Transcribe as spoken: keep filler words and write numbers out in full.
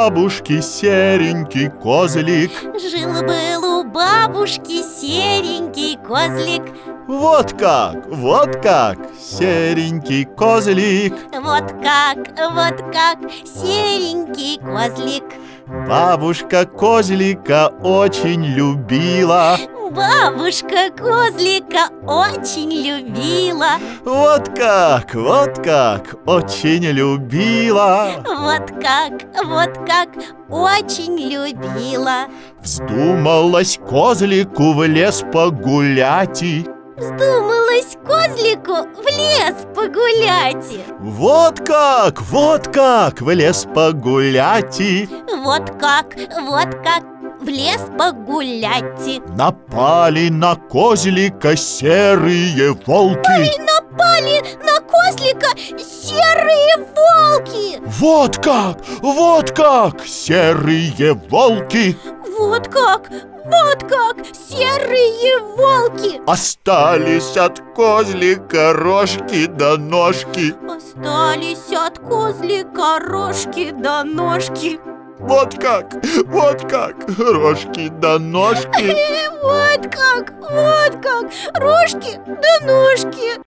бабушки серенький козлик. Жил-был у бабушки серенький козлик. Вот как, вот как, серенький козлик. Вот как, вот как, серенький козлик. Бабушка козлика очень любила. Бабушка козлика очень любила. Вот как, вот как, очень любила. Вот как, вот как, очень любила. Вздумалась козлику в лес погулять. Вздумалась козлику в лес погулять. Вот как, вот как, в лес погулять. Вот как, вот как, в лес погулять. Напали на козлика серые волки. Ой, напали на козлика серые волки. Вот как, вот как, серые волки. Вот как, вот как, серые волки. Остались от козлика рожки до ножки. Остались от козлика рожки до ножки. Вот как, вот как, рожки до ножки. Вот как, вот как, рожки до ножки.